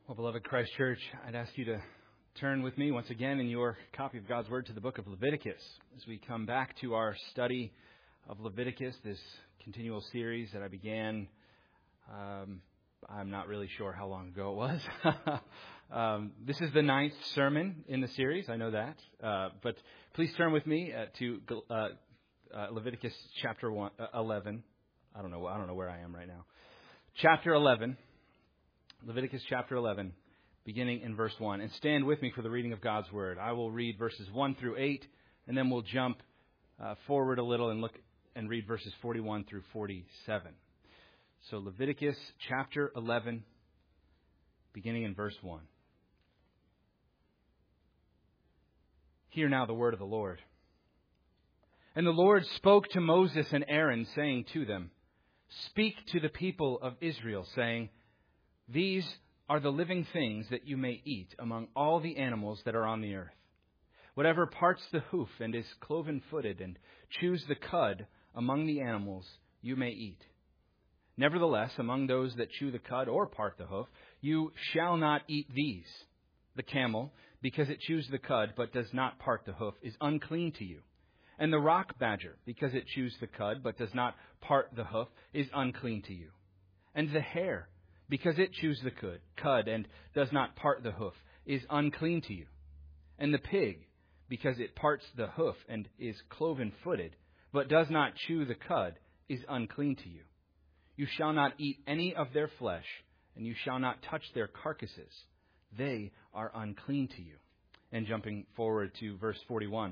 Well, beloved Christ Church, I'd ask you to turn with me once again in your copy of God's Word to the book of Leviticus as we come back to our study of Leviticus, this continual series that I began, I'm not really sure how long ago it was. This is the 9th sermon in the series, I know that. But please turn with me to Leviticus chapter 11. I don't know where I am right now. Chapter 11. Leviticus chapter 11, beginning in verse 1. And stand with me for the reading of God's Word. I will read verses 1 through 8, and then we'll jump forward a little and look and read verses 41 through 47. So Leviticus chapter 11, beginning in verse 1. Hear now the word of the Lord. And the Lord spoke to Moses and Aaron, saying to them, Speak to the people of Israel, saying, These are the living things that you may eat among all the animals that are on the earth. Whatever parts the hoof and is cloven-footed and chews the cud among the animals, you may eat. Nevertheless, among those that chew the cud or part the hoof, you shall not eat these. The camel, because it chews the cud but does not part the hoof, is unclean to you. And the rock badger, because it chews the cud but does not part the hoof, is unclean to you. And the hare, because it chews the cud and does not part the hoof, is unclean to you. And the pig, because it parts the hoof and is cloven-footed, but does not chew the cud, is unclean to you. You shall not eat any of their flesh, and you shall not touch their carcasses. They are unclean to you. And jumping forward to verse 41.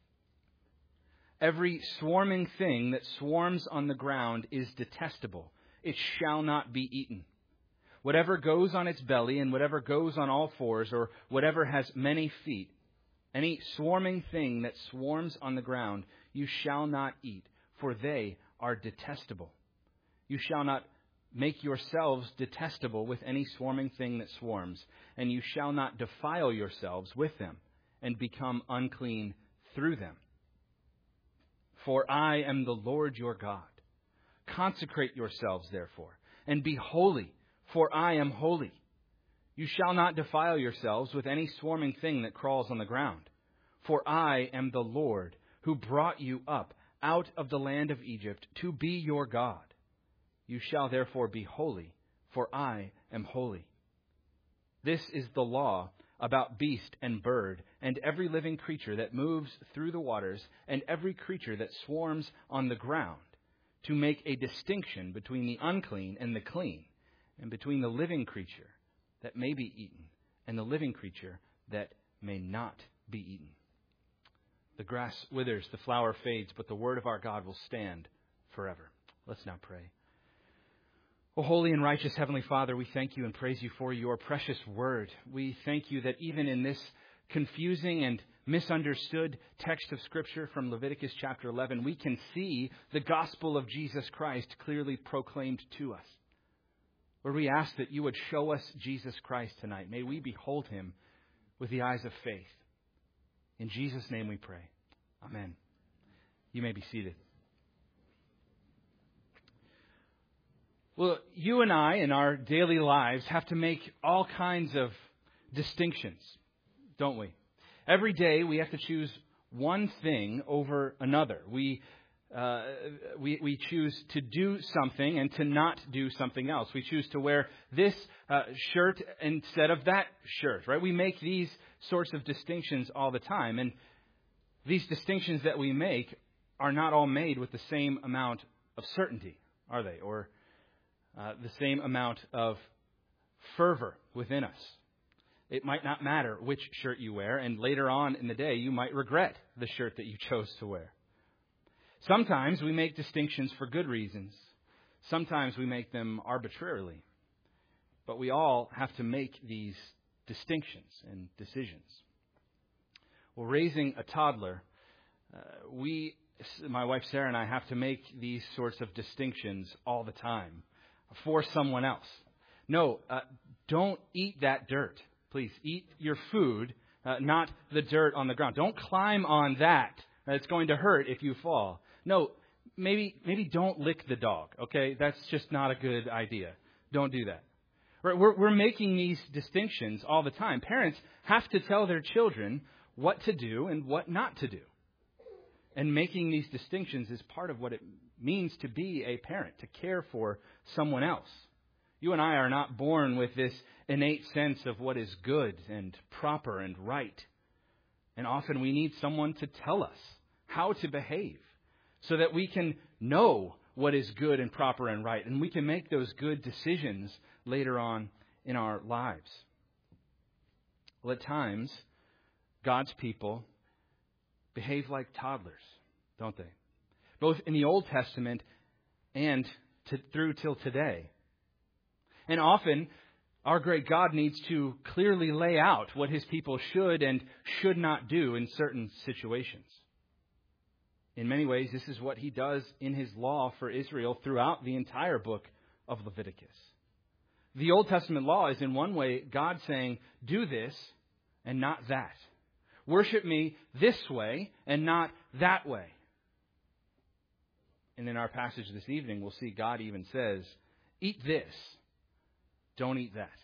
Every swarming thing that swarms on the ground is detestable. It shall not be eaten. Whatever goes on its belly and whatever goes on all fours or whatever has many feet, any swarming thing that swarms on the ground, you shall not eat, for they are detestable. You shall not make yourselves detestable with any swarming thing that swarms, and you shall not defile yourselves with them and become unclean through them. For I am the Lord your God. Consecrate yourselves, therefore, and be holy, for I am holy. You shall not defile yourselves with any swarming thing that crawls on the ground. For I am the Lord who brought you up out of the land of Egypt to be your God. You shall therefore be holy, for I am holy. This is the law about beast and bird and every living creature that moves through the waters and every creature that swarms on the ground, to make a distinction between the unclean and the clean, and between the living creature that may be eaten and the living creature that may not be eaten. The grass withers, the flower fades, but the word of our God will stand forever. Let's now pray. O holy and righteous Heavenly Father, we thank you and praise you for your precious word. We thank you that even in this confusing and misunderstood text of Scripture from Leviticus chapter 11, we can see the gospel of Jesus Christ clearly proclaimed to us. Lord, we ask that you would show us Jesus Christ tonight. May we behold him with the eyes of faith. In Jesus' name we pray. Amen. You may be seated. Well, you and I in our daily lives have to make all kinds of distinctions, don't we? Every day we have to choose one thing over another. We choose to do something and to not do something else. We choose to wear this shirt instead of that shirt, right? We make these sorts of distinctions all the time. And these distinctions that we make are not all made with the same amount of certainty, are they? Or the same amount of fervor within us. It might not matter which shirt you wear, and later on in the day you might regret the shirt that you chose to wear. Sometimes we make distinctions for good reasons. Sometimes we make them arbitrarily. But we all have to make these distinctions and decisions. Well, raising a toddler, my wife Sarah and I have to make these sorts of distinctions all the time for someone else. No, don't eat that dirt. Please eat your food, not the dirt on the ground. Don't climb on that. It's going to hurt if you fall. No, maybe don't lick the dog, okay? That's just not a good idea. Don't do that. Right? We're making these distinctions all the time. Parents have to tell their children what to do and what not to do. And making these distinctions is part of what it means to be a parent, to care for someone else. You and I are not born with this innate sense of what is good and proper and right. And often we need someone to tell us how to behave so that we can know what is good and proper and right. And we can make those good decisions later on in our lives. Well, at times, God's people behave like toddlers, don't they? Both in the Old Testament and through till today. And often, our great God needs to clearly lay out what His people should and should not do in certain situations. In many ways, this is what He does in His law for Israel throughout the entire book of Leviticus. The Old Testament law is in one way God saying, do this and not that. Worship me this way and not that way. And in our passage this evening, we'll see God even says, eat this, don't eat that.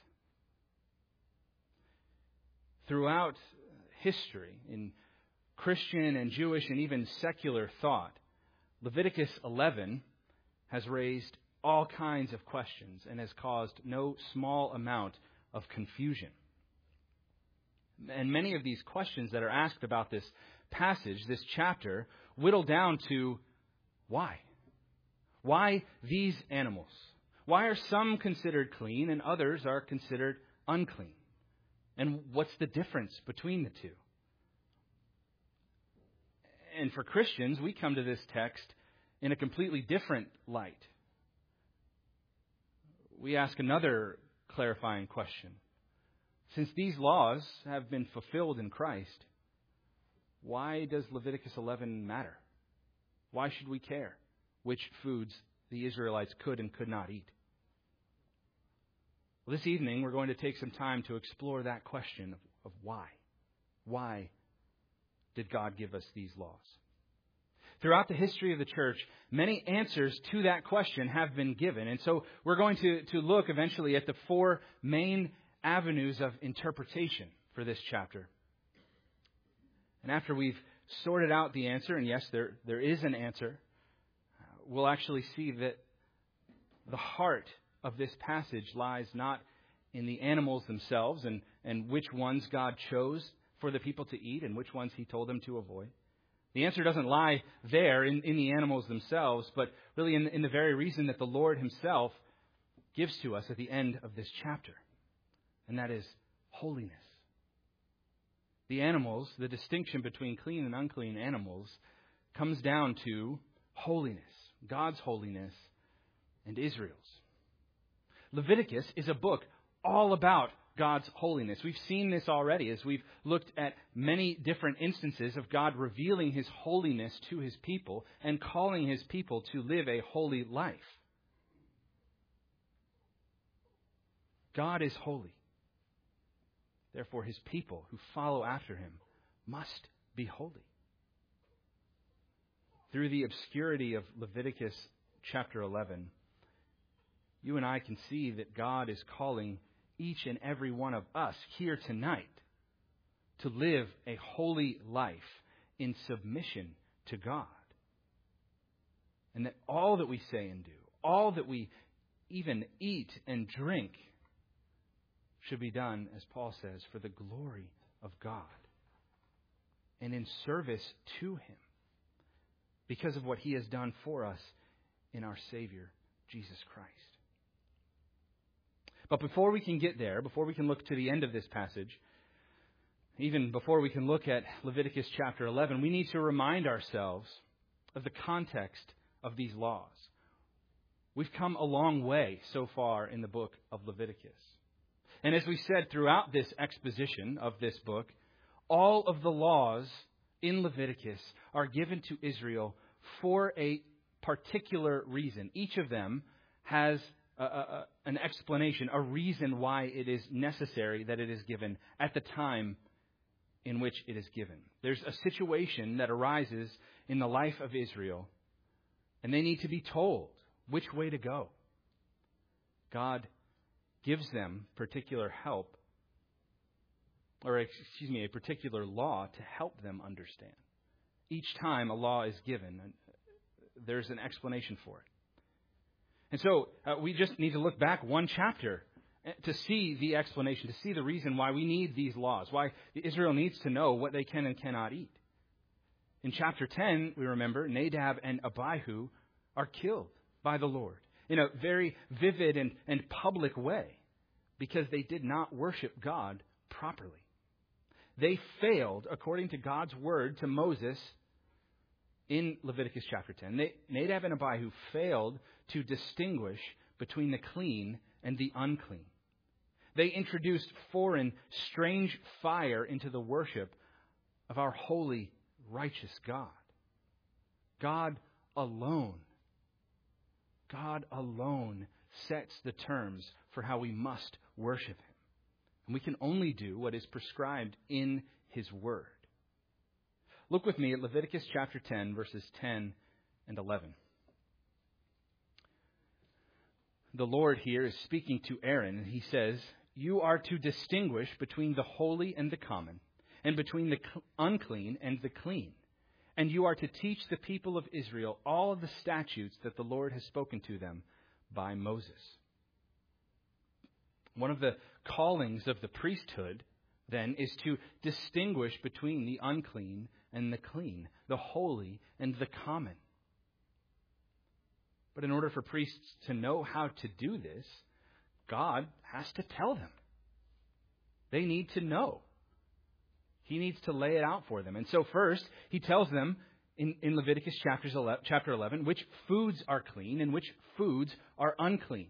Throughout history, in Christian and Jewish and even secular thought, Leviticus 11 has raised all kinds of questions and has caused no small amount of confusion. And many of these questions that are asked about this passage, this chapter, whittle down to why? Why these animals? Why are some considered clean and others are considered unclean? And what's the difference between the two? And for Christians, we come to this text in a completely different light. We ask another clarifying question. Since these laws have been fulfilled in Christ, why does Leviticus 11 matter? Why should we care which foods the Israelites could and could not eat? Well, this evening, we're going to take some time to explore that question of why. Why did God give us these laws? Throughout the history of the church, many answers to that question have been given. And so we're going to look eventually at the four main avenues of interpretation for this chapter. And after we've sorted out the answer, and yes, there is an answer, we'll actually see that the heart of this passage lies not in the animals themselves and which ones God chose for the people to eat and which ones He told them to avoid. The answer doesn't lie there in the animals themselves, but really in the very reason that the Lord Himself gives to us at the end of this chapter. And that is holiness. The animals, the distinction between clean and unclean animals, comes down to holiness, God's holiness and Israel's. Leviticus is a book all about God's holiness. We've seen this already as we've looked at many different instances of God revealing His holiness to His people and calling His people to live a holy life. God is holy. Therefore, His people who follow after Him must be holy. Through the obscurity of Leviticus chapter 11, you and I can see that God is calling each and every one of us here tonight to live a holy life in submission to God. And that all that we say and do, all that we even eat and drink should be done, as Paul says, for the glory of God and in service to Him because of what He has done for us in our Savior, Jesus Christ. But before we can get there, before we can look to the end of this passage, even before we can look at Leviticus chapter 11, we need to remind ourselves of the context of these laws. We've come a long way so far in the book of Leviticus. And as we said throughout this exposition of this book, all of the laws in Leviticus are given to Israel for a particular reason. Each of them has an explanation, a reason why it is necessary that it is given at the time in which it is given. There's a situation that arises in the life of Israel, and they need to be told which way to go. God gives them particular help, a particular law to help them understand. Each time a law is given, there's an explanation for it. And so we just need to look back one chapter to see the explanation, to see the reason why we need these laws, why Israel needs to know what they can and cannot eat. In chapter 10, we remember, Nadab and Abihu are killed by the Lord in a very vivid and public way because they did not worship God properly. They failed, according to God's word to Moses in Leviticus chapter 10. Nadab and Abihu failed to distinguish between the clean and the unclean. They introduced foreign, strange fire into the worship of our holy, righteous God. God alone sets the terms for how we must worship Him. And we can only do what is prescribed in His Word. Look with me at Leviticus chapter 10, verses 10 and 11. The Lord here is speaking to Aaron, and He says, "You are to distinguish between the holy and the common, and between the unclean and the clean. And you are to teach the people of Israel all of the statutes that the Lord has spoken to them by Moses." One of the callings of the priesthood, then, is to distinguish between the unclean and the clean, the holy and the common. But in order for priests to know how to do this, God has to tell them. They need to know. He needs to lay it out for them. And so first, He tells them in Leviticus chapter 11 which foods are clean and which foods are unclean.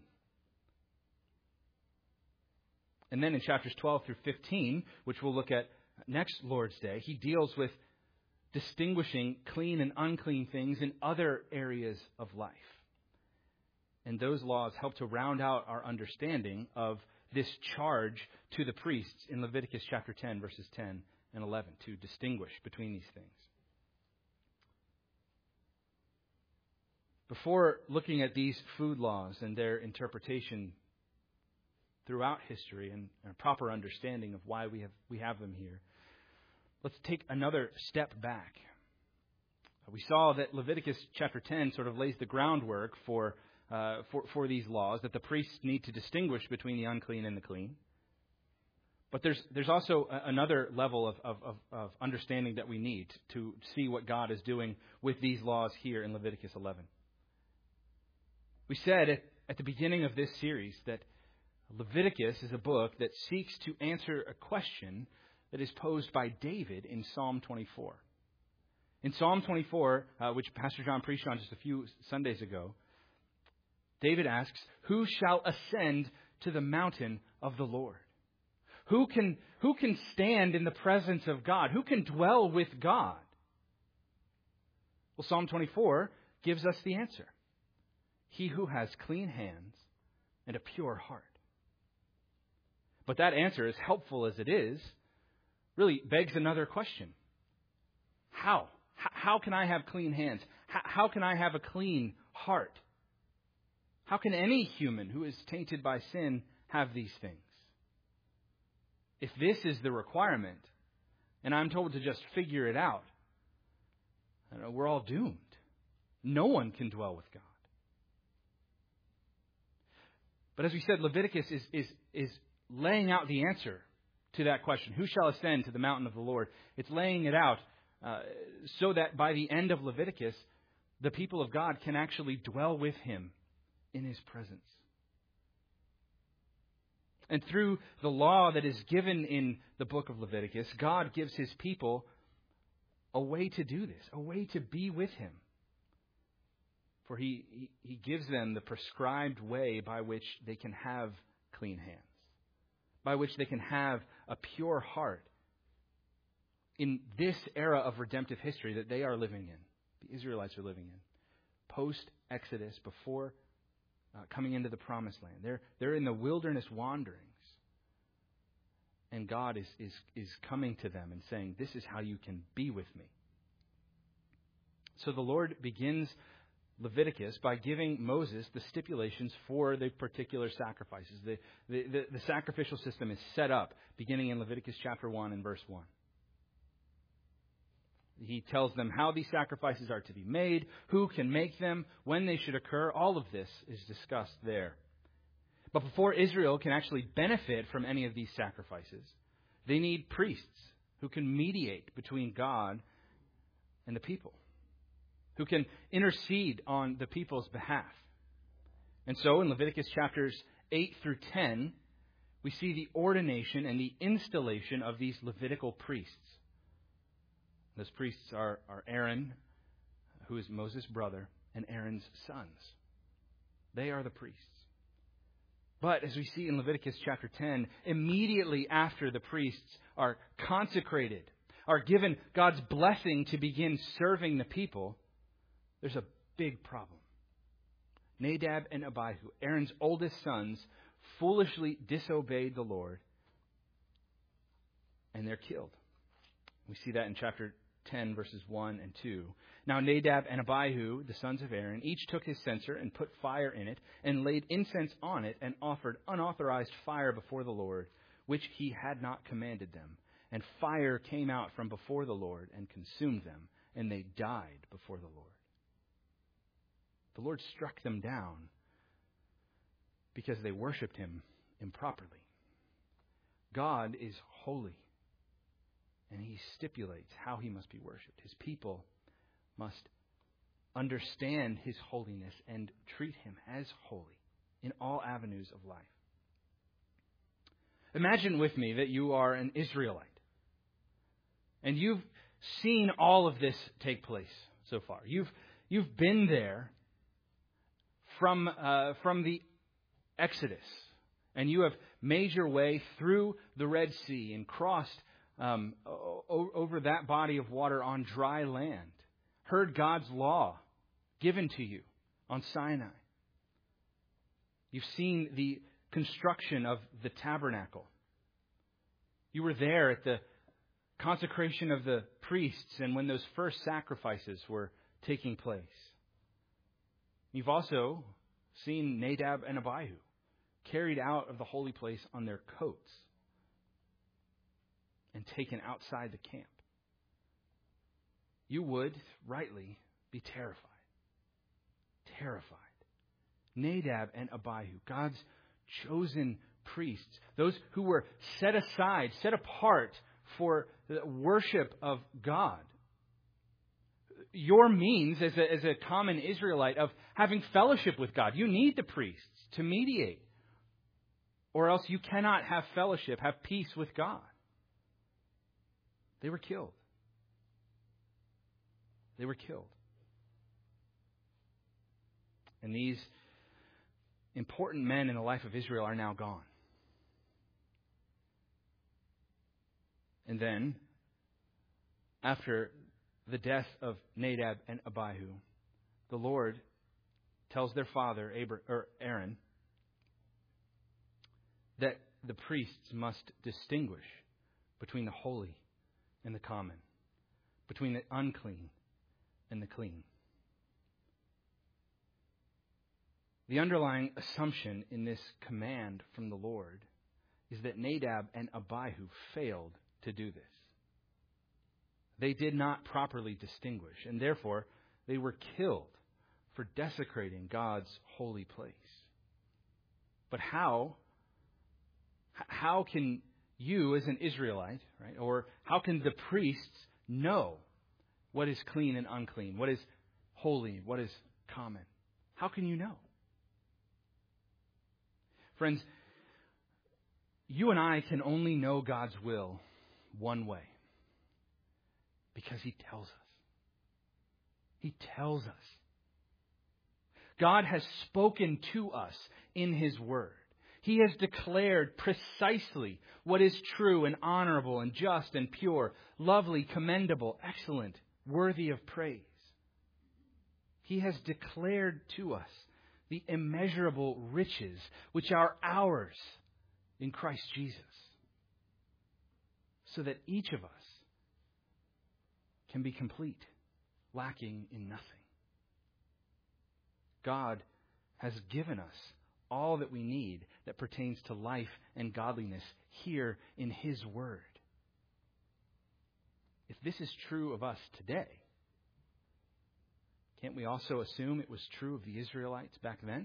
And then in chapters 12 through 15, which we'll look at next Lord's Day, He deals with distinguishing clean and unclean things in other areas of life. And those laws help to round out our understanding of this charge to the priests in Leviticus chapter 10, verses 10 and 11, to distinguish between these things. Before looking at these food laws and their interpretation throughout history and a proper understanding of why we have them here, let's take another step back. We saw that Leviticus chapter 10 sort of lays the groundwork for these laws, that the priests need to distinguish between the unclean and the clean. But there's also another level of understanding that we need to see what God is doing with these laws here in Leviticus 11. We said at the beginning of this series that Leviticus is a book that seeks to answer a question that is posed by David in Psalm 24. In Psalm 24, which Pastor John preached on just a few Sundays ago, David asks, "Who shall ascend to the mountain of the Lord? Who can stand in the presence of God? Who can dwell with God?" Well, Psalm 24 gives us the answer. He who has clean hands and a pure heart. But that answer, as helpful as it is, really begs another question. How? How can I have clean hands? How can I have a clean heart? How can any human who is tainted by sin have these things? If this is the requirement, and I'm told to just figure it out, we're all doomed. No one can dwell with God. But as we said, Leviticus is laying out the answer to that question. Who shall ascend to the mountain of the Lord? It's laying it out so that by the end of Leviticus, the people of God can actually dwell with Him in His presence. And through the law that is given in the book of Leviticus, God gives His people a way to do this, a way to be with Him. For He gives them the prescribed way by which they can have clean hands, by which they can have a pure heart in this era of redemptive history that they are living in, the Israelites are living in, post-Exodus, before coming into the Promised Land. They're in the wilderness wanderings. And God is coming to them and saying, "This is how you can be with me." So the Lord begins Leviticus by giving Moses the stipulations for the particular sacrifices. The sacrificial system is set up beginning in Leviticus chapter 1 and verse 1. He tells them how these sacrifices are to be made, who can make them, when they should occur. All of this is discussed there. But before Israel can actually benefit from any of these sacrifices, they need priests who can mediate between God and the people, who can intercede on the people's behalf. And so in Leviticus chapters 8 through 10, we see the ordination and the installation of these Levitical priests. Those priests are Aaron, who is Moses' brother, and Aaron's sons. They are the priests. But as we see in Leviticus chapter 10, immediately after the priests are consecrated, are given God's blessing to begin serving the people, there's a big problem. Nadab and Abihu, Aaron's oldest sons, foolishly disobeyed the Lord, and they're killed. We see that in chapter 10, verses 1 and 2. Now Nadab and Abihu, the sons of Aaron, each took his censer and put fire in it, and laid incense on it, and offered unauthorized fire before the Lord, which he had not commanded them. And fire came out from before the Lord and consumed them, and they died before the Lord. The Lord struck them down because they worshipped him improperly. God is holy, and he stipulates how he must be worshipped. His people must understand his holiness and treat him as holy in all avenues of life. Imagine with me that you are an Israelite, and you've seen all of this take place so far. You've been there from the Exodus, and you have made your way through the Red Sea and crossed over that body of water on dry land, heard God's law given to you on Sinai. You've seen the construction of the tabernacle. You were there at the consecration of the priests and when those first sacrifices were taking place. You've also seen Nadab and Abihu carried out of the holy place on their coats and taken outside the camp. You would, rightly, be terrified. Terrified. Nadab and Abihu, God's chosen priests, those who were set aside, set apart for the worship of God. Your means as a common Israelite of having fellowship with God. You need the priests to mediate, or else you cannot have fellowship, have peace with God. They were killed. They were killed. And these important men in the life of Israel are now gone. And then, after the death of Nadab and Abihu, the Lord tells their father, Aaron, that the priests must distinguish between the holy and the common, between the unclean and the clean. The underlying assumption in this command from the Lord is that Nadab and Abihu failed to do this. They did not properly distinguish, and therefore they were killed for desecrating God's holy place. But how can you as an Israelite, right, or how can the priests know what is clean and unclean, what is holy, what is common? How can you know? Friends, you and I can only know God's will one way. Because he tells us. He tells us. God has spoken to us in his word. He has declared precisely what is true and honorable and just and pure, lovely, commendable, excellent, worthy of praise. He has declared to us the immeasurable riches which are ours in Christ Jesus, so that each of us can be complete, lacking in nothing. God has given us all that we need that pertains to life and godliness here in His Word. If this is true of us today, can't we also assume it was true of the Israelites back then?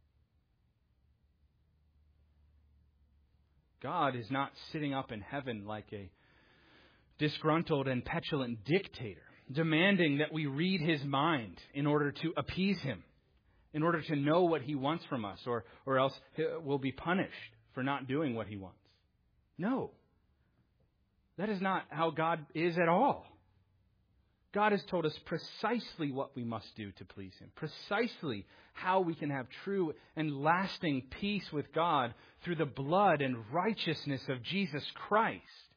God is not sitting up in heaven like a disgruntled and petulant dictator, demanding that we read His mind in order to appease Him, in order to know what He wants from us, or else we'll be punished for not doing what He wants. No. That is not how God is at all. God has told us precisely what we must do to please Him, precisely how we can have true and lasting peace with God through the blood and righteousness of Jesus Christ.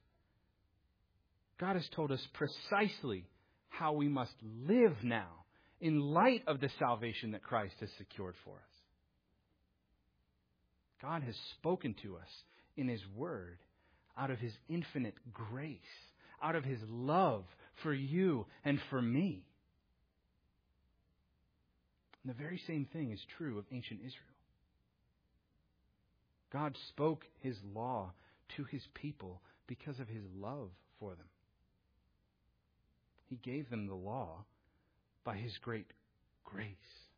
God has told us precisely how we must live now in light of the salvation that Christ has secured for us. God has spoken to us in His Word out of His infinite grace, out of His love for you and for me. And the very same thing is true of ancient Israel. God spoke His law to His people because of His love for them. He gave them the law by His great grace.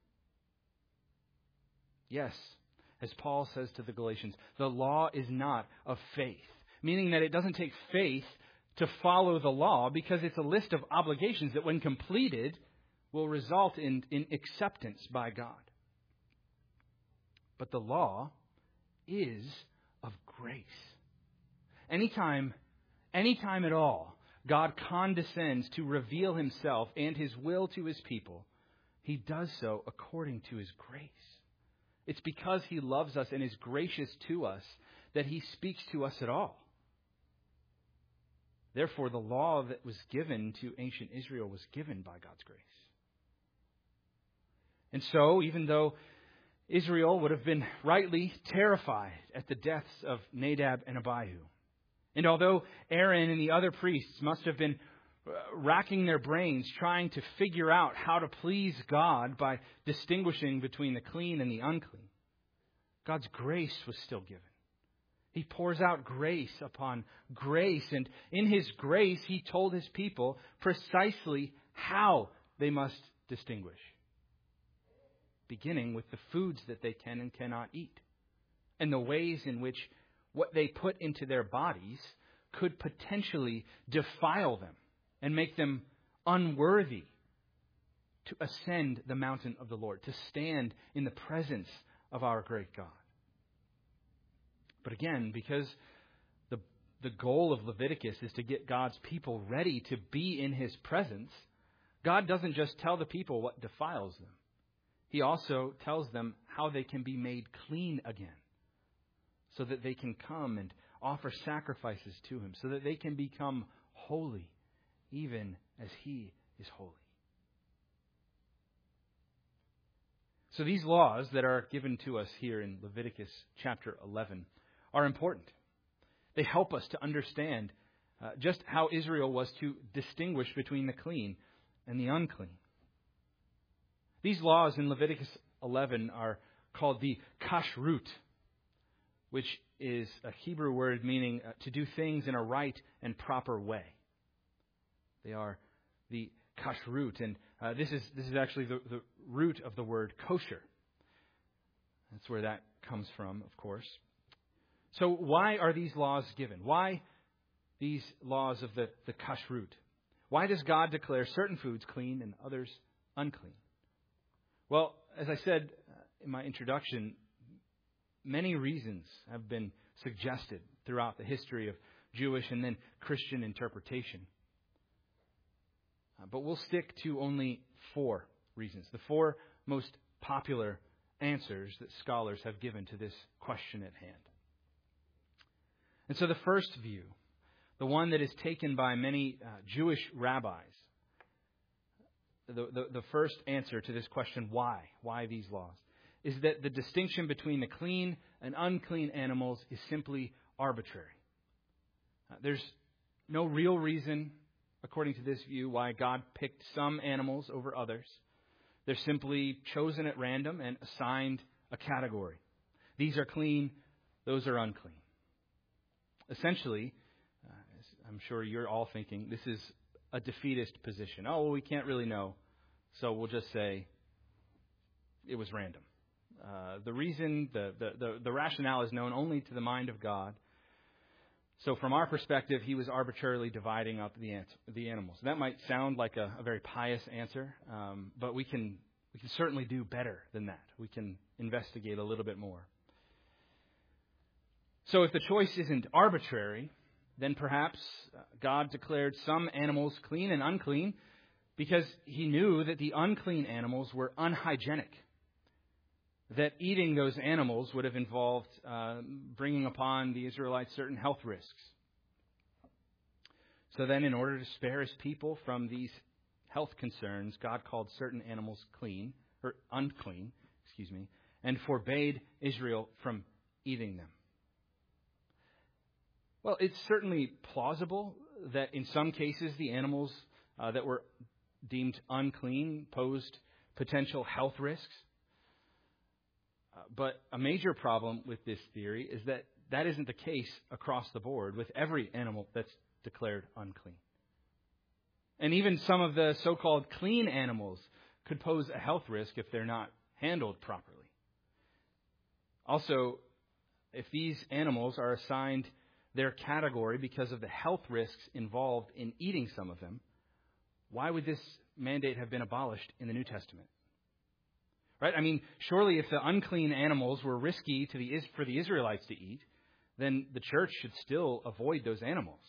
Yes, as Paul says to the Galatians, the law is not of faith, meaning that it doesn't take faith to follow the law because it's a list of obligations that when completed will result in acceptance by God. But the law is of grace. Anytime at all, God condescends to reveal Himself and His will to His people, He does so according to His grace. It's because He loves us and is gracious to us that He speaks to us at all. Therefore, the law that was given to ancient Israel was given by God's grace. And so, even though Israel would have been rightly terrified at the deaths of Nadab and Abihu, and although Aaron and the other priests must have been racking their brains trying to figure out how to please God by distinguishing between the clean and the unclean, God's grace was still given. He pours out grace upon grace, and in His grace, He told His people precisely how they must distinguish, beginning with the foods that they can and cannot eat, and the ways in which what they put into their bodies could potentially defile them and make them unworthy to ascend the mountain of the Lord, to stand in the presence of our great God. But again, because the goal of Leviticus is to get God's people ready to be in His presence, God doesn't just tell the people what defiles them. He also tells them how they can be made clean again, so that they can come and offer sacrifices to Him, so that they can become holy, even as He is holy. So these laws that are given to us here in Leviticus chapter 11 are important. They help us to understand just how Israel was to distinguish between the clean and the unclean. These laws in Leviticus 11 are called the kashrut, which is a Hebrew word meaning to do things in a right and proper way. They are the kashrut, and this is actually the root of the word kosher. That's where that comes from, of course. So why are these laws given? Why these laws of the kashrut? Why does God declare certain foods clean and others unclean? Well, as I said in my introduction, many reasons have been suggested throughout the history of Jewish and then Christian interpretation. But we'll stick to only 4 reasons, the 4 most popular answers that scholars have given to this question at hand. And so the first view, the one that is taken by many Jewish rabbis, the first answer to this question, why these laws, is that the distinction between the clean and unclean animals is simply arbitrary. There's no real reason, according to this view, why God picked some animals over others. They're simply chosen at random and assigned a category. These are clean, those are unclean. Essentially, as I'm sure you're all thinking, this is a defeatist position. Oh, well, we can't really know, so we'll just say it was random. The reason, the rationale is known only to the mind of God. So from our perspective, he was arbitrarily dividing up the animals. That might sound like a very pious answer, but we can certainly do better than that. We can investigate a little bit more. So if the choice isn't arbitrary, then perhaps God declared some animals clean and unclean because he knew that the unclean animals were unhygienic, that eating those animals would have involved bringing upon the Israelites certain health risks. So then, in order to spare his people from these health concerns, God called certain animals unclean, and forbade Israel from eating them. Well, it's certainly plausible that in some cases the animals that were deemed unclean posed potential health risks. But a major problem with this theory is that isn't the case across the board with every animal that's declared unclean. And even some of the so-called clean animals could pose a health risk if they're not handled properly. Also, if these animals are assigned their category because of the health risks involved in eating some of them, why would this mandate have been abolished in the New Testament? Right? I mean, surely if the unclean animals were risky for the Israelites to eat, then the church should still avoid those animals.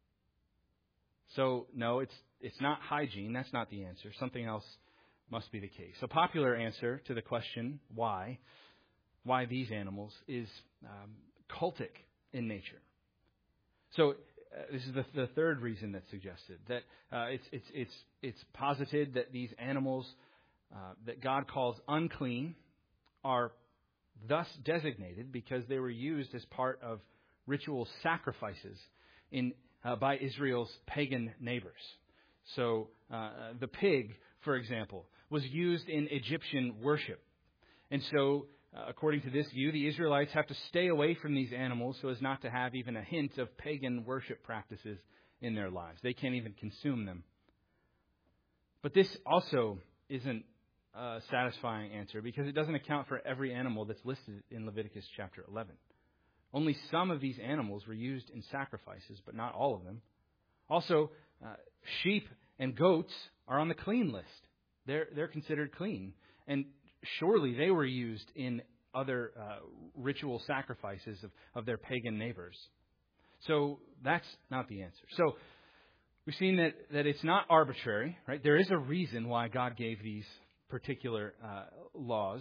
So, no, it's not hygiene. That's not the answer. Something else must be the case. A popular answer to the question, why these animals, is cultic in nature. So, this is the third reason that's suggested, that it's posited that these animals that God calls unclean are thus designated because they were used as part of ritual sacrifices by Israel's pagan neighbors. So the pig, for example, was used in Egyptian worship. And so, according to this view, the Israelites have to stay away from these animals so as not to have even a hint of pagan worship practices in their lives. They can't even consume them. But this also isn't a satisfying answer because it doesn't account for every animal that's listed in Leviticus chapter 11. Only some of these animals were used in sacrifices, but not all of them. Also, sheep and goats are on the clean list. They're considered clean. And surely they were used in other ritual sacrifices of their pagan neighbors. So that's not the answer. So we've seen that it's not arbitrary, right? There is a reason why God gave these particular laws.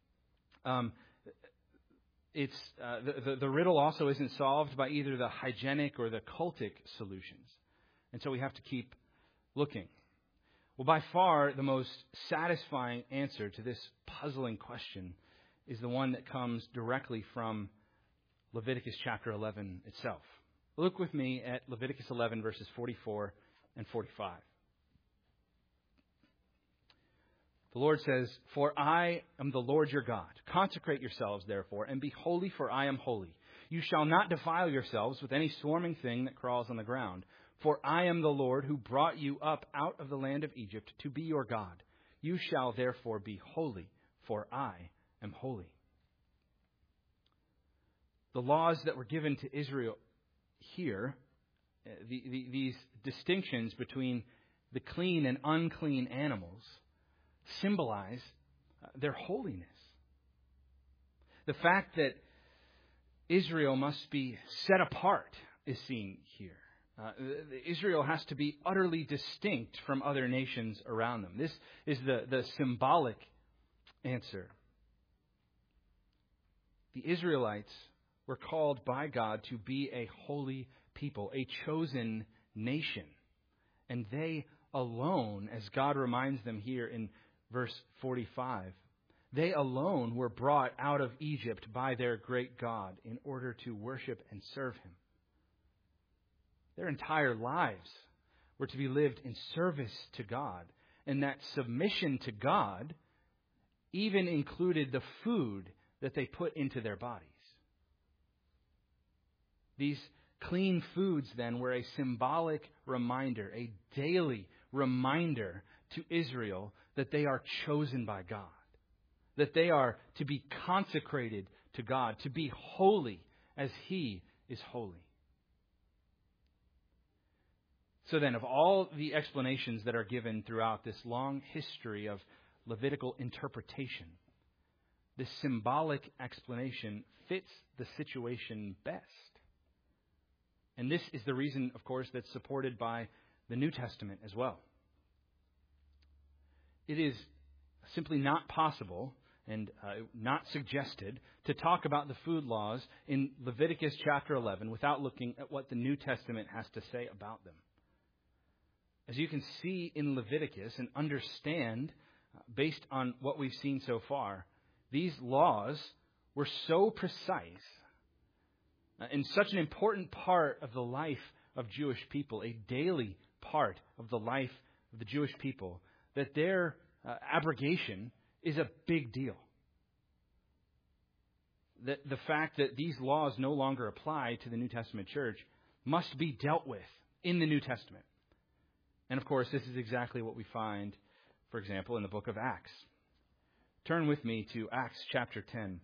The riddle also isn't solved by either the hygienic or the cultic solutions. And so we have to keep looking. Well, by far, the most satisfying answer to this puzzling question is the one that comes directly from Leviticus chapter 11 itself. Look with me at Leviticus 11, verses 44 and 45. The Lord says, "For I am the Lord your God. Consecrate yourselves, therefore, and be holy, for I am holy. You shall not defile yourselves with any swarming thing that crawls on the ground. For I am the Lord who brought you up out of the land of Egypt to be your God. You shall therefore be holy, for I am holy." The laws that were given to Israel here, these distinctions between the clean and unclean animals, symbolize their holiness. The fact that Israel must be set apart is seen here. Israel has to be utterly distinct from other nations around them. This is the symbolic answer. The Israelites were called by God to be a holy people, a chosen nation. And they alone, as God reminds them here in verse 45, they alone were brought out of Egypt by their great God in order to worship and serve Him. Their entire lives were to be lived in service to God. And that submission to God even included the food that they put into their bodies. These clean foods then were a symbolic reminder, a daily reminder to Israel that they are chosen by God, that they are to be consecrated to God, to be holy as He is holy. So then, of all the explanations that are given throughout this long history of Levitical interpretation, this symbolic explanation fits the situation best. And this is the reason, of course, that's supported by the New Testament as well. It is simply not possible and not suggested to talk about the food laws in Leviticus chapter 11 without looking at what the New Testament has to say about them. As you can see in Leviticus and understand, based on what we've seen so far, these laws were so precise and such an important part of the life of Jewish people, a daily part of the life of the Jewish people, that their abrogation is a big deal. The fact that these laws no longer apply to the New Testament church must be dealt with in the New Testament. And of course, this is exactly what we find, for example, in the book of Acts. Turn with me to Acts chapter 10.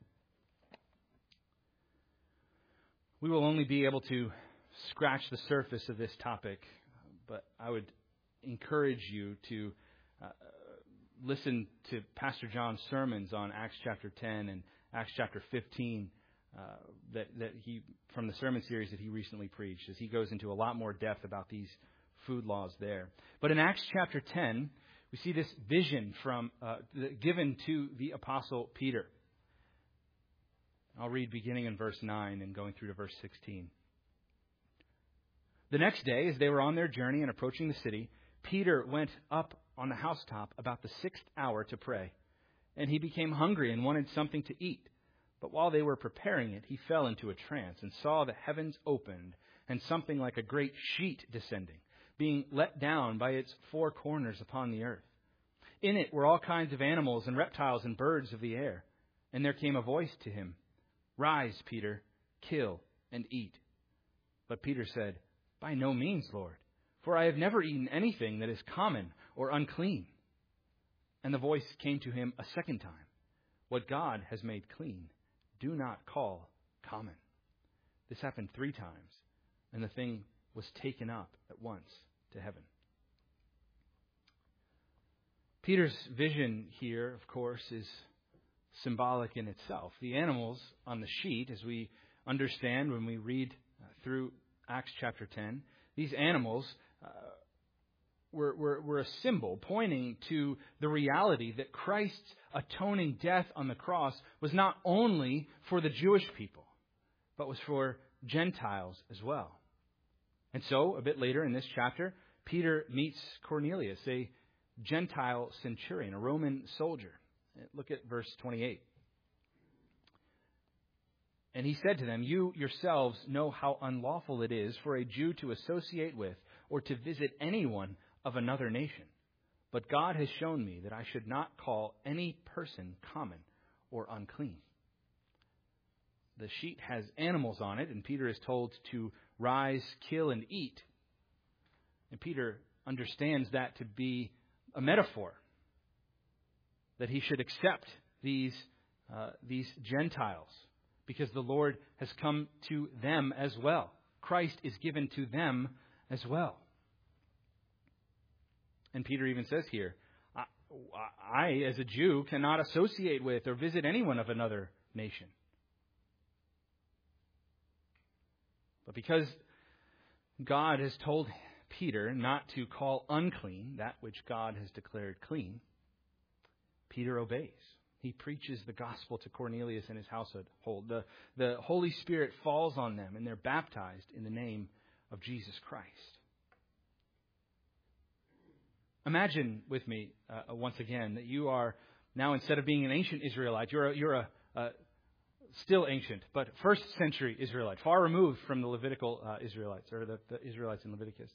We will only be able to scratch the surface of this topic, but I would encourage you to listen to Pastor John's sermons on Acts chapter 10 and Acts chapter 15 that he from the sermon series that he recently preached, as he goes into a lot more depth about these food laws there. But in Acts chapter 10, we see this vision from given to the Apostle Peter. I'll read beginning in verse 9 and going through to verse 16. The next day, as they were on their journey and approaching the city, Peter went up on the housetop about the 6th hour to pray. And he became hungry and wanted something to eat. But while they were preparing it, he fell into a trance and saw the heavens opened and something like a great sheet descending, being let down by its four corners upon the earth. In it were all kinds of animals and reptiles and birds of the air. And there came a voice to him, "Rise, Peter, kill and eat." But Peter said, "By no means, Lord, for I have never eaten anything that is common or unclean." And the voice came to him a second time, "What God has made clean, do not call common." This happened 3 times, and the thing was taken up at once to heaven. Peter's vision here, of course, is symbolic in itself. The animals on the sheet, as we understand when we read through Acts chapter 10, these animals were a symbol pointing to the reality that Christ's atoning death on the cross was not only for the Jewish people, but was for Gentiles as well. And so, a bit later in this chapter, Peter meets Cornelius, a Gentile centurion, a Roman soldier. Look at verse 28. And he said to them, "You yourselves know how unlawful it is for a Jew to associate with or to visit anyone of another nation. But God has shown me that I should not call any person common or unclean." The sheet has animals on it, and Peter is told to rise, kill, and eat. And Peter understands that to be a metaphor, that he should accept these Gentiles, because the Lord has come to them as well. Christ is given to them as well. And Peter even says here, I, as a Jew, cannot associate with or visit anyone of another nation. But because God has told Peter not to call unclean that which God has declared clean, Peter obeys. He preaches the gospel to Cornelius and his household. The Holy Spirit falls on them, and they're baptized in the name of Jesus Christ. Imagine with me, once again, that you are now, instead of being an ancient Israelite, you're a still ancient, but first century Israelite, far removed from the Levitical Israelites, or the Israelites in Leviticus.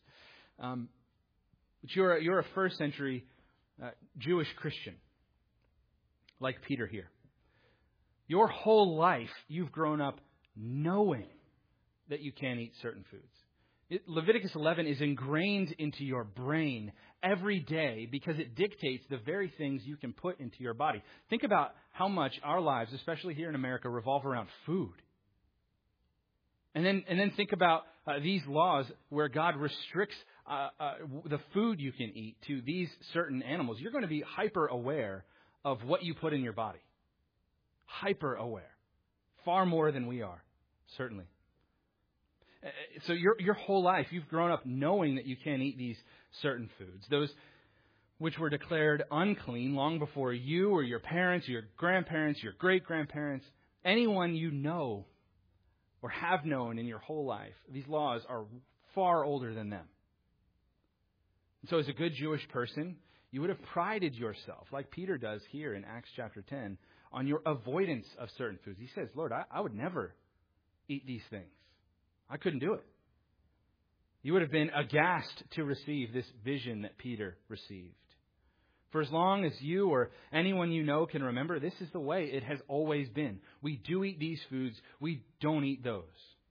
But you're a first century Jewish Christian. like Peter here. Your whole life, you've grown up knowing that you can't eat certain foods. Leviticus 11 is ingrained into your brain every day because it dictates the very things you can put into your body. Think about how much our lives, especially here in America, revolve around food. And then think about these laws where God restricts the food you can eat to these certain animals. You're going to be hyper aware of what you put in your body. Hyper aware. Far more than we are, certainly. So your whole life, you've grown up knowing that you can't eat these certain foods. Those which were declared unclean long before you or your parents, your grandparents, your great-grandparents, anyone you know or have known in your whole life. These laws are far older than them. And so as a good Jewish person, you would have prided yourself, like Peter does here in Acts chapter 10, on your avoidance of certain foods. He says, Lord, I would never eat these things. I couldn't do it. You would have been aghast to receive this vision that Peter received. For as long as you or anyone you know can remember, this is the way it has always been. We do eat these foods. We don't eat those.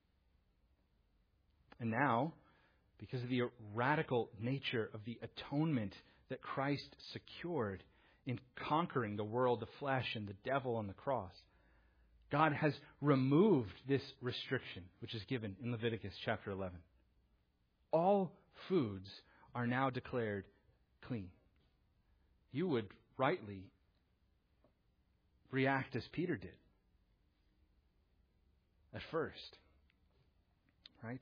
And now, because of the radical nature of the atonement that Christ secured in conquering the world, the flesh, and the devil on the cross, God has removed this restriction, which is given in Leviticus chapter 11. All foods are now declared clean. You would rightly react as Peter did at first, right?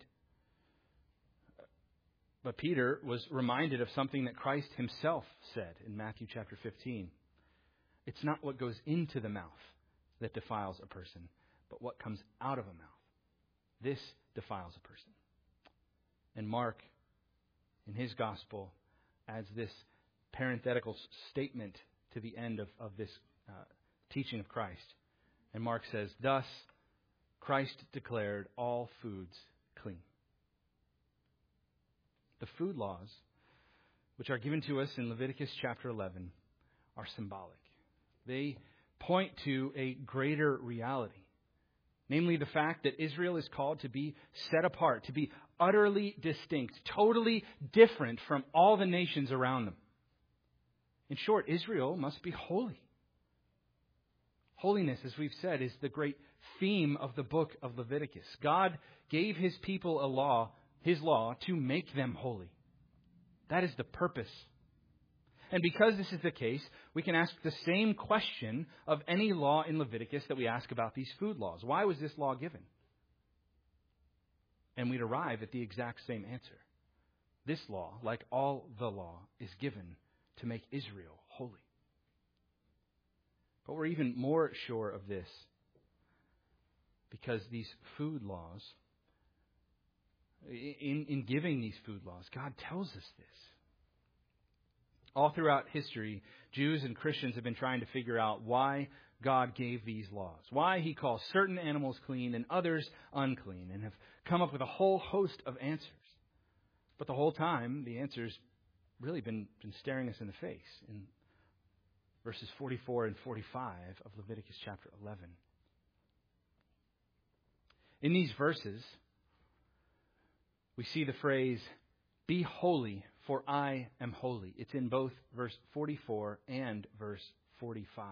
But Peter was reminded of something that Christ himself said in Matthew chapter 15. It's not what goes into the mouth that defiles a person, but what comes out of a mouth. This defiles a person. And Mark, in his gospel, adds this parenthetical statement to the end of this teaching of Christ. And Mark says, thus, Christ declared all foods clean. The food laws, which are given to us in Leviticus chapter 11, are symbolic. They point to a greater reality, namely the fact that Israel is called to be set apart, to be utterly distinct, totally different from all the nations around them. In short, Israel must be holy. Holiness, as we've said, is the great theme of the book of Leviticus. God gave his people a law, his law, to make them holy. That is the purpose. And because this is the case, we can ask the same question of any law in Leviticus that we ask about these food laws. Why was this law given? And we'd arrive at the exact same answer. This law, like all the law, is given to make Israel holy. But we're even more sure of this because these food laws, in giving these food laws, God tells us this. All throughout history, Jews and Christians have been trying to figure out why God gave these laws, why he calls certain animals clean and others unclean, and have come up with a whole host of answers. But the whole time, the answer's really been staring us in the face in verses 44 and 45 of Leviticus chapter 11. In these verses, we see the phrase, "Be holy, for I am holy." It's in both verse 44 and verse 45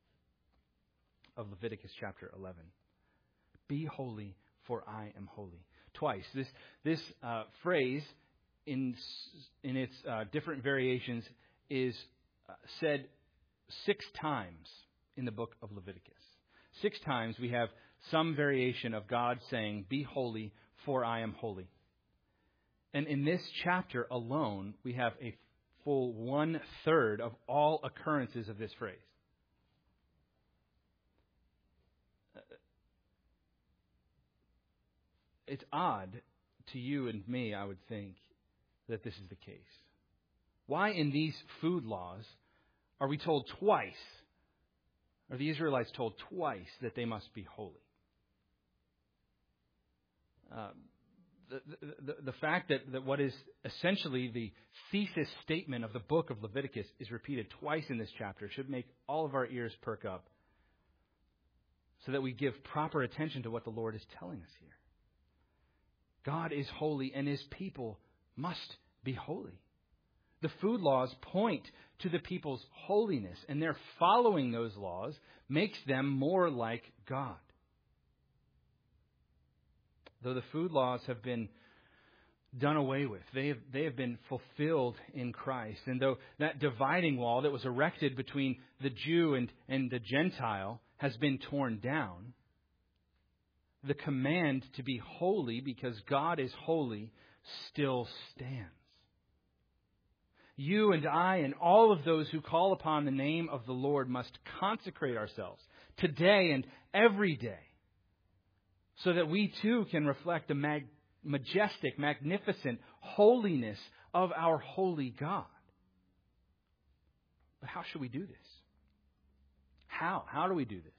of Leviticus chapter 11. Be holy, for I am holy. Twice. This phrase, in its different variations, is said 6 times in the book of Leviticus. 6 times we have some variation of God saying, "Be holy, for I am holy." And in this chapter alone, we have a full 1/3 of all occurrences of this phrase. It's odd to you and me, I would think, that this is the case. Why in these food laws are we told twice, are the Israelites told twice that they must be holy? the fact that what is essentially the thesis statement of the book of Leviticus is repeated twice in this chapter should make all of our ears perk up so that we give proper attention to what the Lord is telling us here. God is holy and His people must be holy. The food laws point to the people's holiness, and their following those laws makes them more like God. Though the food laws have been done away with, they have been fulfilled in Christ. And though that dividing wall that was erected between the Jew and the Gentile has been torn down, the command to be holy because God is holy still stands. You and I and all of those who call upon the name of the Lord must consecrate ourselves today and every day so that we too can reflect the majestic, magnificent holiness of our holy God. But how should we do this? How? How do we do this?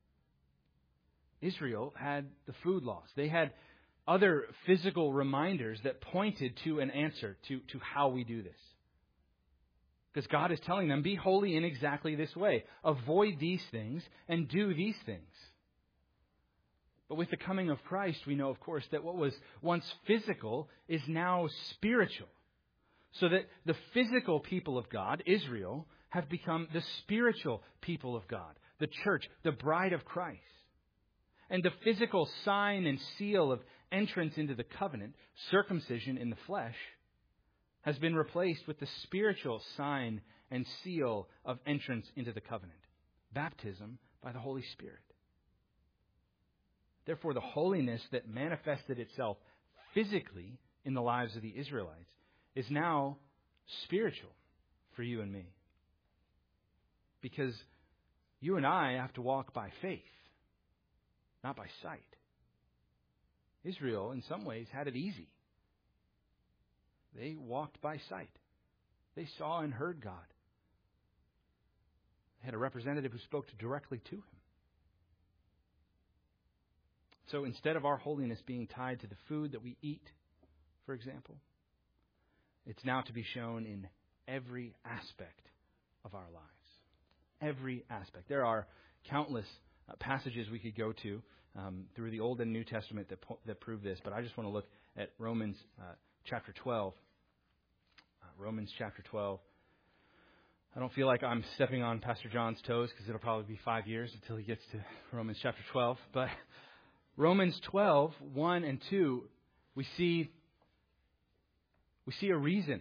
Israel had the food laws. They had other physical reminders that pointed to an answer to how we do this. Because God is telling them, be holy in exactly this way. Avoid these things and do these things. But with the coming of Christ, we know, of course, that what was once physical is now spiritual. So that the physical people of God, Israel, have become the spiritual people of God. The church, the bride of Christ. And the physical sign and seal of entrance into the covenant, circumcision in the flesh, has been replaced with the spiritual sign and seal of entrance into the covenant, baptism by the Holy Spirit. Therefore, the holiness that manifested itself physically in the lives of the Israelites is now spiritual for you and me. Because you and I have to walk by faith, not by sight. Israel, in some ways, had it easy. They walked by sight. They saw and heard God. They had a representative who spoke directly to Him. So instead of our holiness being tied to the food that we eat, for example, it's now to be shown in every aspect of our lives. Every aspect. There are countless passages we could go to through the Old and New Testament that prove this, but I just want to look at Romans chapter 12. Romans chapter 12. I don't feel like I'm stepping on Pastor John's toes because it'll probably be 5 years until he gets to Romans chapter 12. But Romans 12, 1 and 2, we see a reason.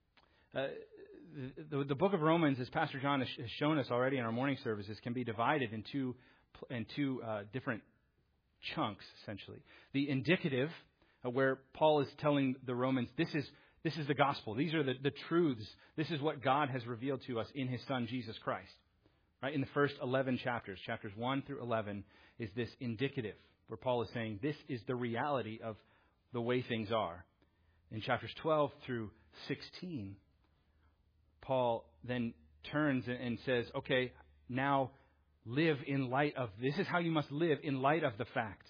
The book of Romans, as Pastor John has shown us already in our morning services, can be divided in two different chunks, essentially. The indicative, where Paul is telling the Romans, this is the gospel. These are the truths. This is what God has revealed to us in His Son, Jesus Christ. Right? In the first 11 chapters, chapters 1 through 11, is this indicative, where Paul is saying this is the reality of the way things are. In chapters 12 through 16, Paul then turns and says, okay, now live in light of, this is how you must live in light of the fact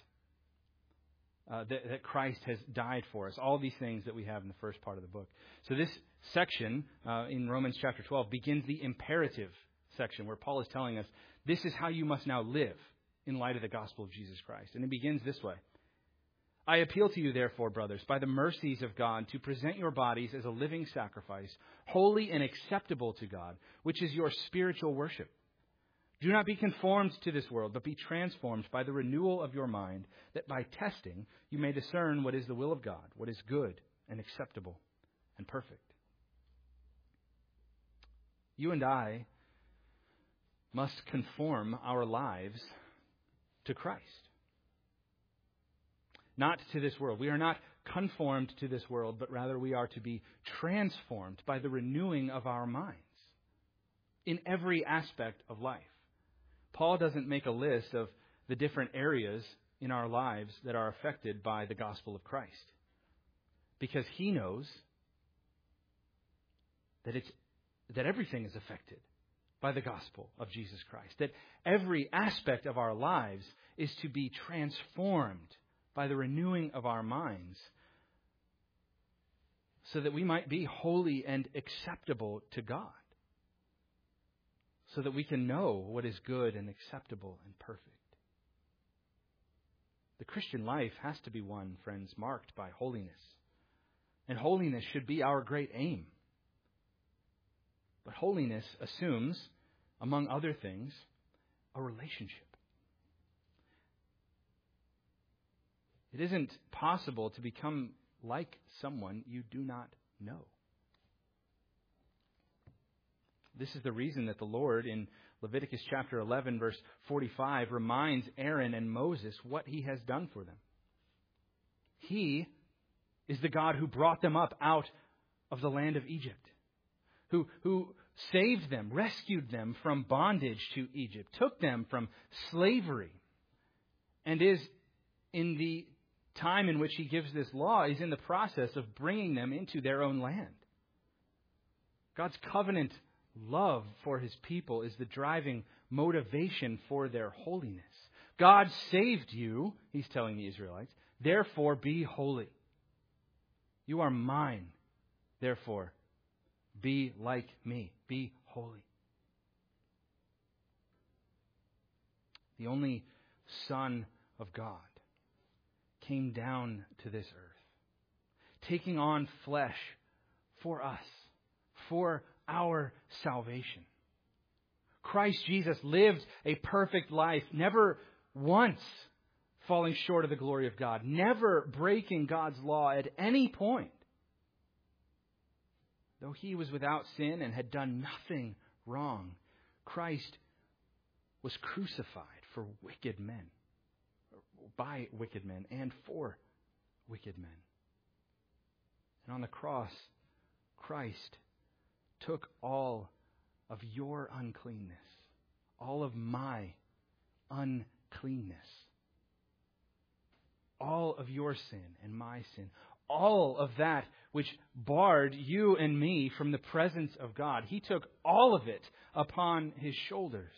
that Christ has died for us. All these things that we have in the first part of the book. So this section in Romans chapter 12 begins the imperative section where Paul is telling us this is how you must now live in light of the gospel of Jesus Christ. And it begins this way. I appeal to you, therefore, brothers, by the mercies of God, to present your bodies as a living sacrifice, holy and acceptable to God, which is your spiritual worship. Do not be conformed to this world, but be transformed by the renewal of your mind, that by testing you may discern what is the will of God, what is good and acceptable and perfect. You and I must conform our lives to Christ. Not to this world. We are not conformed to this world, but rather we are to be transformed by the renewing of our minds in every aspect of life. Paul doesn't make a list of the different areas in our lives that are affected by the gospel of Christ, because he knows that everything is affected by the gospel of Jesus Christ, that every aspect of our lives is to be transformed by the renewing of our minds so that we might be holy and acceptable to God, so that we can know what is good and acceptable and perfect. The Christian life has to be one, friends, marked by holiness. And holiness should be our great aim. But holiness assumes, among other things, a relationship. It isn't possible to become like someone you do not know. This is the reason that the Lord in Leviticus chapter 11, verse 45, reminds Aaron and Moses what He has done for them. He is the God who brought them up out of the land of Egypt, who saved them, rescued them from bondage to Egypt, took them from slavery, and is in the time in which He gives this law, is in the process of bringing them into their own land. God's covenant love for His people is the driving motivation for their holiness. God saved you, He's telling the Israelites, therefore be holy. You are mine, therefore be like me, be holy. The only Son of God came down to this earth, taking on flesh for us, for our salvation. Christ Jesus lived a perfect life, never once falling short of the glory of God, never breaking God's law at any point. Though He was without sin and had done nothing wrong, Christ was crucified for wicked men, by wicked men and for wicked men. And on the cross, Christ took all of your uncleanness, all of my uncleanness, all of your sin and my sin, all of that which barred you and me from the presence of God. He took all of it upon His shoulders.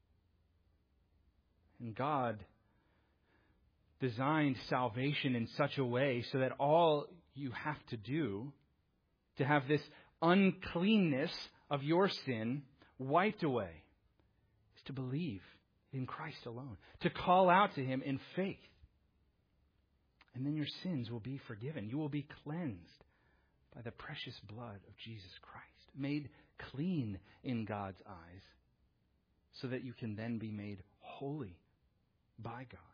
And God designed salvation in such a way so that all you have to do to have this uncleanness of your sin wiped away is to believe in Christ alone, to call out to Him in faith. And then your sins will be forgiven. You will be cleansed by the precious blood of Jesus Christ, made clean in God's eyes, so that you can then be made holy by God.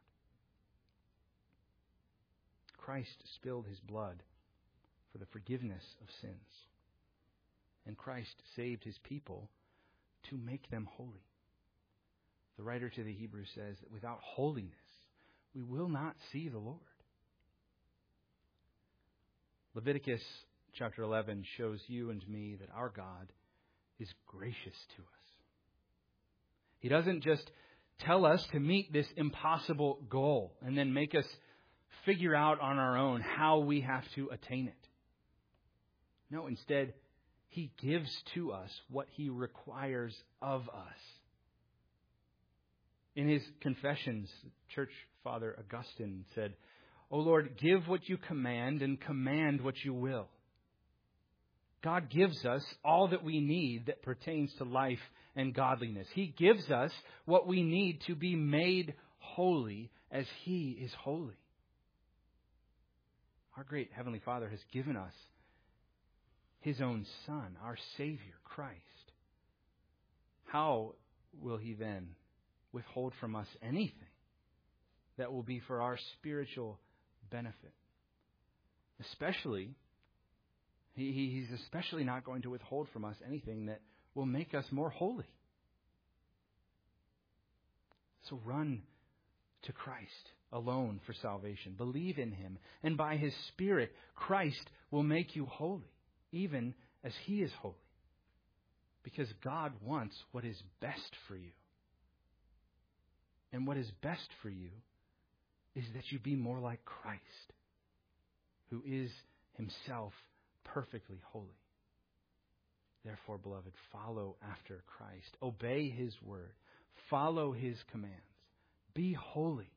Christ spilled His blood for the forgiveness of sins. And Christ saved His people to make them holy. The writer to the Hebrews says that without holiness, we will not see the Lord. Leviticus chapter 11 shows you and me that our God is gracious to us. He doesn't just tell us to meet this impossible goal and then make us figure out on our own how we have to attain it. No, instead, He gives to us what He requires of us. In his Confessions, Church Father Augustine said, "O Lord, give what you command and command what you will." God gives us all that we need that pertains to life and godliness. He gives us what we need to be made holy as He is holy. Our great Heavenly Father has given us His own Son, our Savior, Christ. How will He then withhold from us anything that will be for our spiritual benefit? Especially, He's especially not going to withhold from us anything that will make us more holy. So run to Christ alone for salvation. Believe in Him, and by His Spirit, Christ will make you holy, even as He is holy. Because God wants what is best for you. And what is best for you is that you be more like Christ, who is Himself perfectly holy. Therefore, beloved, follow after Christ. Obey His word. Follow His commands. Be holy,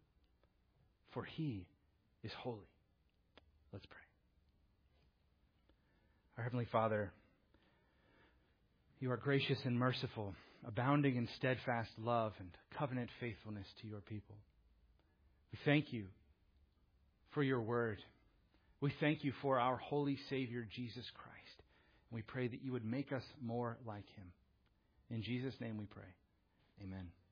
for He is holy. Let's pray. Our Heavenly Father, you are gracious and merciful, abounding in steadfast love and covenant faithfulness to your people. We thank you for your word. We thank you for our holy Savior, Jesus Christ. And we pray that you would make us more like him. In Jesus' name we pray. Amen.